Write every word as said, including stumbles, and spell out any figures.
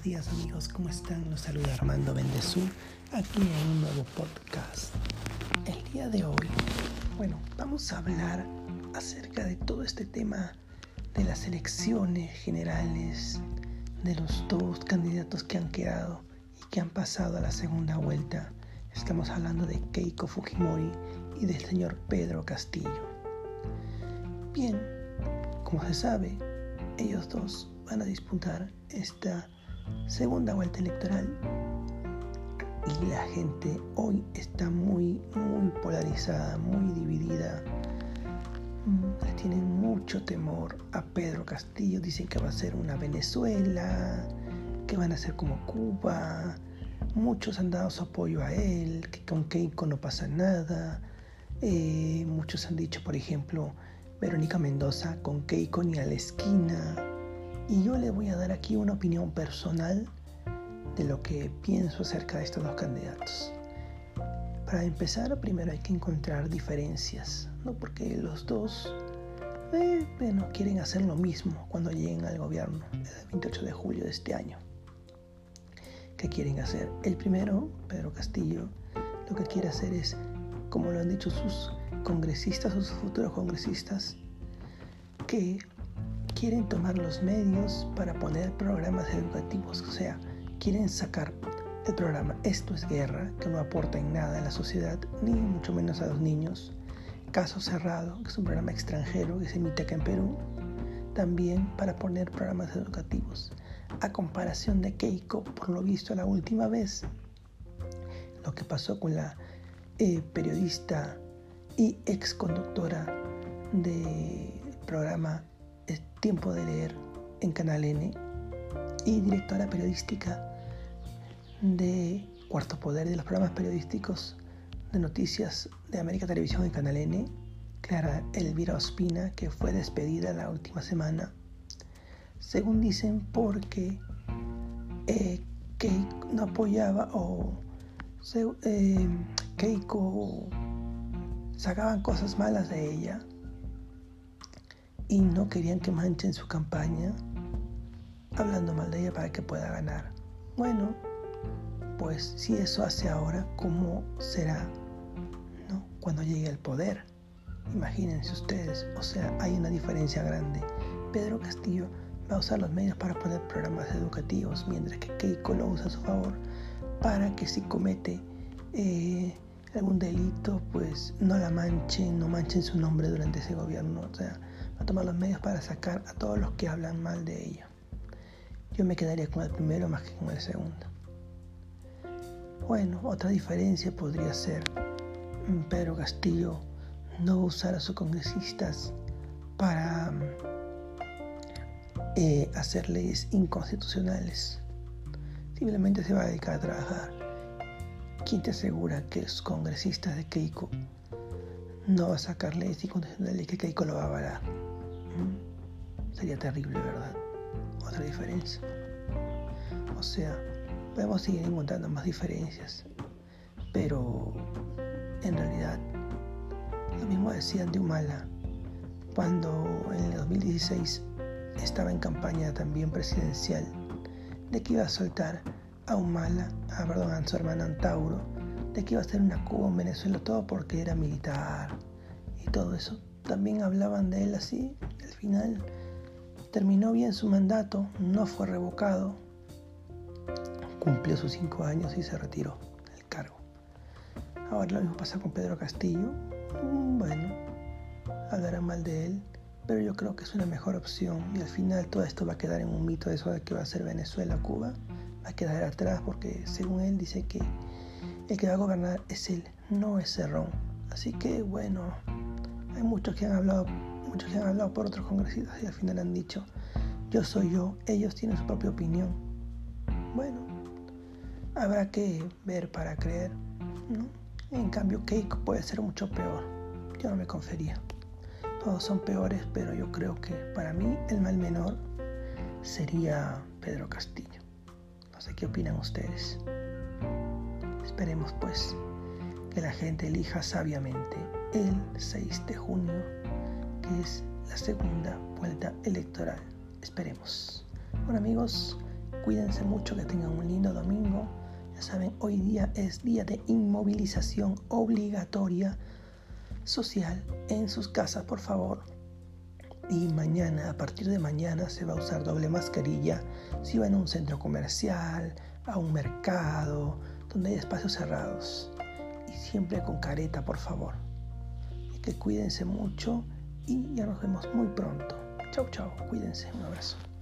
días amigos, ¿cómo están? Los saluda Armando Bendezú, aquí en un nuevo podcast. El día de hoy, bueno, vamos a hablar acerca de todo este tema de las elecciones generales, de los dos candidatos que han quedado y que han pasado a la segunda vuelta. Estamos hablando de Keiko Fujimori y del señor Pedro Castillo. Bien, como se sabe, ellos dos van a disputar esta segunda vuelta electoral y la gente hoy está muy, muy polarizada, muy dividida. Le tienen mucho temor a Pedro Castillo, dicen que va a ser una Venezuela, que van a ser como Cuba. Muchos han dado su apoyo a él, que con Keiko no pasa nada. Eh, muchos han dicho, por ejemplo, Verónica Mendoza, con Keiko ni a la esquina. Y yo le voy a dar aquí una opinión personal de lo que pienso acerca de estos dos candidatos. Para empezar, primero hay que encontrar diferencias, ¿no? Porque los dos eh, bueno, quieren hacer lo mismo cuando lleguen al gobierno el veintiocho de julio de este año. ¿Qué quieren hacer? El primero, Pedro Castillo, lo que quiere hacer es, como lo han dicho sus congresistas o sus futuros congresistas, que quieren tomar los medios para poner programas educativos, o sea, quieren sacar el programa Esto es Guerra, que no aporta en nada a la sociedad, ni mucho menos a los niños. Caso Cerrado, que es un programa extranjero que se emite acá en Perú, también para poner programas educativos. A comparación de Keiko, por lo visto la última vez, lo que pasó con la eh, periodista y ex conductora del programa Tiempo de Leer en Canal N y directora periodística de Cuarto Poder, de los programas periodísticos de noticias de América Televisión en Canal N, Clara Elvira Ospina, que fue despedida la última semana, según dicen porque eh, Keiko no apoyaba o se, eh, Keiko sacaban cosas malas de ella y no querían que manchen su campaña hablando mal de ella para que pueda ganar. Bueno, pues si eso hace ahora, ¿cómo será, no? Cuando llegue al poder? Imagínense ustedes, o sea, hay una diferencia grande. Pedro Castillo va a usar los medios para poner programas educativos, mientras que Keiko lo usa a su favor para que si comete eh, algún delito, pues no la manchen, no manchen su nombre durante ese gobierno. O sea, va a tomar los medios para sacar a todos los que hablan mal de ella. Yo me quedaría con el primero más que con el segundo. Bueno, otra diferencia podría ser Pedro Castillo no usar a sus congresistas para eh, hacer leyes inconstitucionales. Simplemente se va a dedicar a trabajar. ¿Quién te asegura que los congresistas de Keiko no va a sacar leyes inconstitucionales y que Keiko lo va a avalar? ¿Mm? Sería terrible, ¿verdad? Otra diferencia. O sea, podemos seguir encontrando más diferencias, pero en realidad lo mismo decían de Humala cuando en el dos mil dieciséis estaba en campaña también presidencial, de que iba a soltar a Humala, a, perdón, a su hermana Antauro, de que iba a hacer una Cuba en Venezuela, todo porque era militar y todo eso. También hablaban de él así. Al final terminó bien su mandato, no fue revocado, cumplió sus cinco años y se retiró del cargo. Ahora lo mismo pasa con Pedro Castillo. Bueno, hablarán mal de él, pero yo creo que es una mejor opción y al final todo esto va a quedar en un mito, eso de que va a ser Venezuela, Cuba, va a quedar atrás porque según él dice que el que va a gobernar es él, no es Cerrón. Así que bueno, hay muchos que han hablado, muchos que han hablado por otros congresistas y al final han dicho, yo soy yo, ellos tienen su propia opinión. Bueno, habrá que ver para creer, ¿no? En cambio, Keiko puede ser mucho peor. Yo no me confiaría. Todos son peores, pero yo creo que para mí el mal menor sería Pedro Castillo. No sé qué opinan ustedes. Esperemos pues que la gente elija sabiamente el seis de junio, que es la segunda vuelta electoral. Esperemos. Bueno amigos, cuídense mucho, que tengan un lindo domingo. Ya saben, hoy día es día de inmovilización obligatoria social en sus casas, por favor. Y mañana, a partir de mañana, se va a usar doble mascarilla si van a un centro comercial, a un mercado, donde hay espacios cerrados. Y siempre con careta, por favor. Y que cuídense mucho y ya nos vemos muy pronto. Chau, chau. Cuídense. Un abrazo.